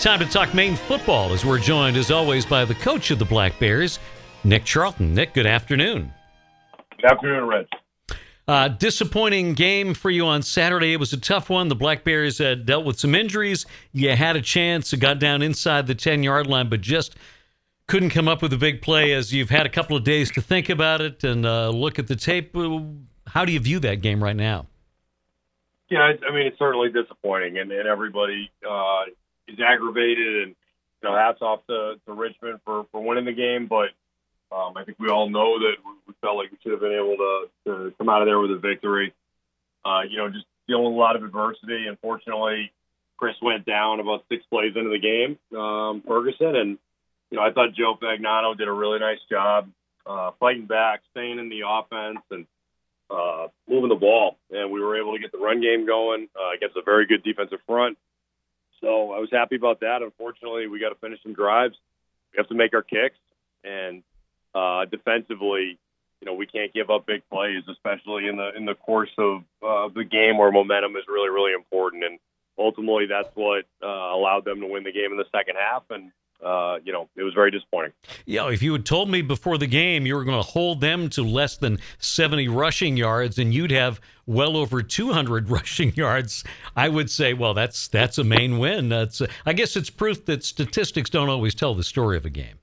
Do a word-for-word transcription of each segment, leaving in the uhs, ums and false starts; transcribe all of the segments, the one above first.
Time to talk Maine football as we're joined, as always, by the coach of the Black Bears, Nick Charlton. Nick, good afternoon. Good afternoon, Reg. Uh, disappointing game for you on Saturday. It was a tough one. The Black Bears uh, dealt with some injuries. You had a chance. It got down inside the ten-yard line, but just couldn't come up with a big play as you've had a couple of days to think about it and uh, look at the tape. How do you view that game right now? Yeah, it's, I mean, it's certainly disappointing, and, and everybody uh, is aggravated, and you know, hats off to, to Richmond for, for winning the game, but um, I think we all know that we felt like we should have been able to, to come out of there with a victory. Uh, you know, just dealing with a lot of adversity. Unfortunately, Chris went down about six plays into the game, um, Ferguson, and you know, I thought Joe Fagnano did a really nice job uh, fighting back, staying in the offense, and uh, moving the ball. And we were able to get the run game going uh, against a very good defensive front. So I was happy about that. Unfortunately, we got to finish some drives. We have to make our kicks. And uh, defensively, you know, we can't give up big plays, especially in the in the course of uh, the game where momentum is really, really important. And ultimately, that's what uh, allowed them to win the game in the second half. And Uh, you know, it was very disappointing. Yeah, if you had told me before the game you were going to hold them to less than seventy rushing yards and you'd have well over two hundred rushing yards, I would say, well, that's that's a Maine win. That's, uh, I guess it's proof that statistics don't always tell the story of a game.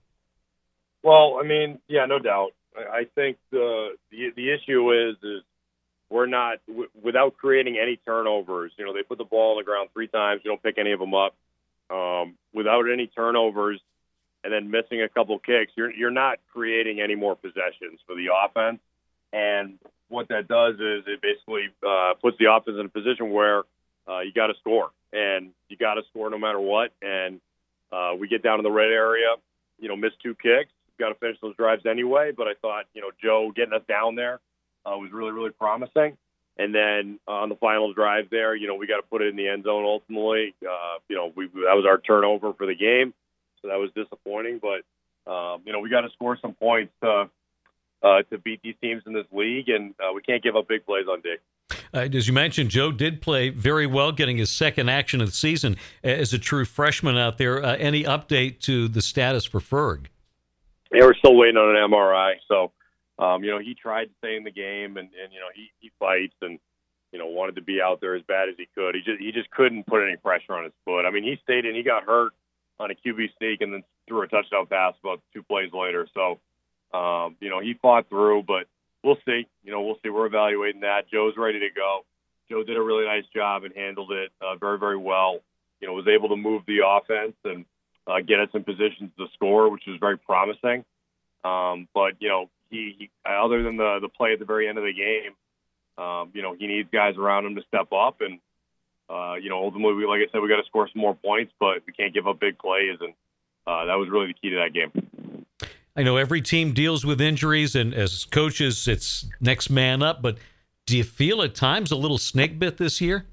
Well, I mean, yeah, no doubt. I, I think the, the the issue is is we're not w- without creating any turnovers. You know, they put the ball on the ground three times. You don't pick any of them up. Um, without any turnovers and then missing a couple kicks, you're you're not creating any more possessions for the offense. And what that does is it basically uh, puts the offense in a position where uh, you got to score, and you got to score no matter what. And uh, we get down to the red area, you know, miss two kicks, got to finish those drives anyway. But I thought, you know, Joe getting us down there uh, was really, really promising. And then on the final drive there, you know, we got to put it in the end zone ultimately. Uh, you know, we that was our turnover for the game, so that was disappointing. But, um, you know, we got to score some points to, uh, to beat these teams in this league, and uh, we can't give up big plays on Dick. Uh, as you mentioned, Joe did play very well, getting his second action of the season as a true freshman out there. Uh, any update to the status for Ferg? Yeah, we're still waiting on an M R I, so... Um, you know, he tried to stay in the game, and, and you know, he, he fights and, you know, wanted to be out there as bad as he could. He just he just couldn't put any pressure on his foot. I mean, he stayed in. He got hurt on a Q B sneak and then threw a touchdown pass about two plays later. So, um, you know, he fought through, but we'll see. You know, we'll see. We're evaluating that. Joe's ready to go. Joe did a really nice job and handled it uh, very, very well. You know, was able to move the offense and uh, get us in positions to score, which was very promising. Um, but, you know, He, he, other than the the play at the very end of the game, um, you know, he needs guys around him to step up, and uh, you know, ultimately, we, like I said, we got to score some more points, but we can't give up big plays, and uh, that was really the key to that game. I know every team deals with injuries, and as coaches, it's next man up. But do you feel at times a little snake bit this year?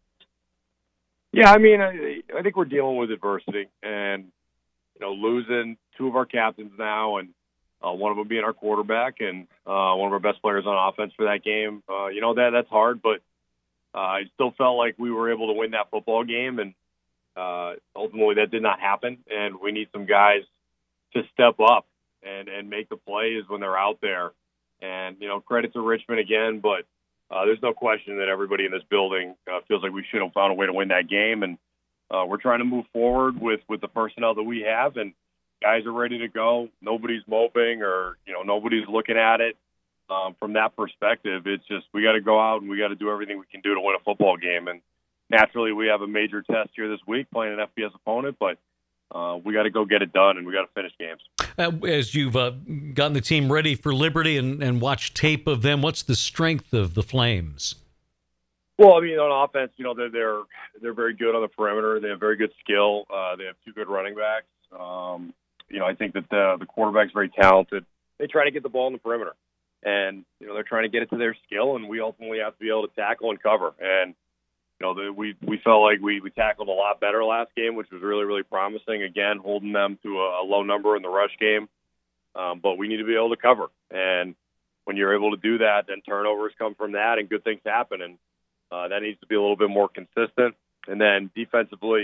Yeah, I mean, I, I think we're dealing with adversity, and you know, losing two of our captains now, and Uh, one of them being our quarterback and uh, one of our best players on offense for that game. Uh, you know, that that's hard, but uh, I still felt like we were able to win that football game, and uh, ultimately that did not happen. And we need some guys to step up and, and make the plays when they're out there. And, you know, credit to Richmond again, but uh, there's no question that everybody in this building uh, feels like we should have found a way to win that game. And uh, we're trying to move forward with, with the personnel that we have, and guys are ready to go. Nobody's moping or, you know, nobody's looking at it. Um, from that perspective, it's just we got to go out and we got to do everything we can do to win a football game. And naturally, we have a major test here this week playing an F B S opponent, but uh, we got to go get it done, and we got to finish games. Uh, as you've uh, gotten the team ready for Liberty and, and watched tape of them, what's the strength of the Flames? Well, I mean, on offense, you know, they're they're they're very good on the perimeter. They have very good skill. Uh, they have two good running backs. Um, You know, I think that the, the quarterback's very talented. They try to get the ball in the perimeter, and you know they're trying to get it to their skill, and we ultimately have to be able to tackle and cover. And you know, the, we we felt like we, we tackled a lot better last game, which was really really promising. Again, holding them to a, a low number in the rush game, um, but we need to be able to cover. And when you're able to do that, then turnovers come from that, and good things happen. And uh, that needs to be a little bit more consistent. And then defensively,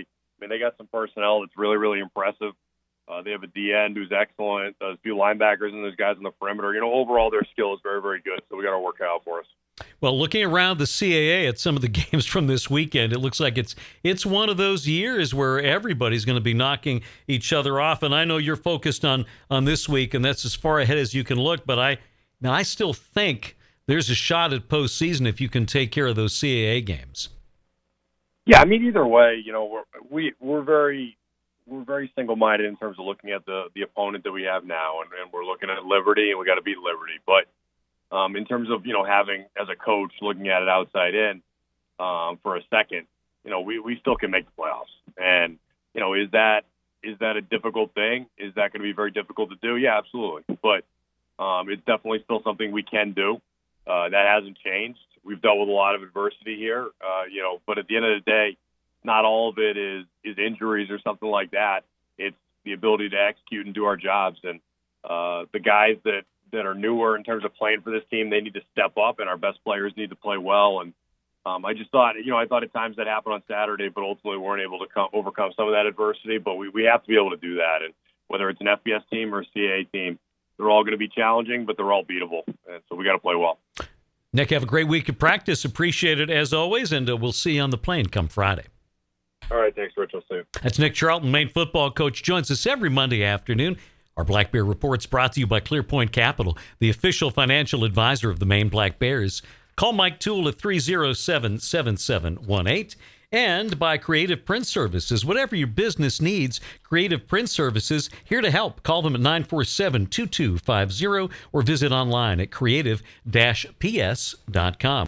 mean, they got some personnel that's really, really impressive. Uh, they have a D end who's excellent. There's a few linebackers and there's guys on the perimeter. You know, overall their skill is very, very good. So we got to work out for us. Well, looking around the C A A at some of the games from this weekend, it looks like it's it's one of those years where everybody's going to be knocking each other off. And I know you're focused on on this week, and that's as far ahead as you can look. But I now I still think there's a shot at postseason if you can take care of those C A A games. Yeah, I mean, either way, you know, we're we, we're very we're very single-minded in terms of looking at the the opponent that we have now, and, and we're looking at Liberty, and we got to beat Liberty. But um, in terms of, you know, having as a coach looking at it outside in um, for a second, you know, we, we still can make the playoffs. And you know, is that is that a difficult thing? Is that going to be very difficult to do? Yeah, absolutely. But um, it's definitely still something we can do. Uh, that hasn't changed. We've dealt with a lot of adversity here, uh, you know, but at the end of the day, not all of it is, is injuries or something like that. It's the ability to execute and do our jobs. And uh, the guys that, that are newer in terms of playing for this team, they need to step up, and our best players need to play well. And um, I just thought, you know, I thought at times that happened on Saturday, but ultimately weren't able to come, overcome some of that adversity. But we, we have to be able to do that. And whether it's an F B S team or a C A A team, they're all going to be challenging, but they're all beatable. And so we got to play well. Nick, have a great week of practice. Appreciate it as always, and uh, we'll see you on the plane come Friday. All right, thanks, Rich. I'll see you. That's Nick Charlton, Maine football coach, joins us every Monday afternoon. Our Black Bear Report's brought to you by ClearPoint Capital, the official financial advisor of the Maine Black Bears. Call Mike Toole at three oh seven, seven seven one eight. And by Creative Print Services. Whatever your business needs, Creative Print Services, here to help. Call them at nine four seven, two two five zero or visit online at creative dash p s dot com.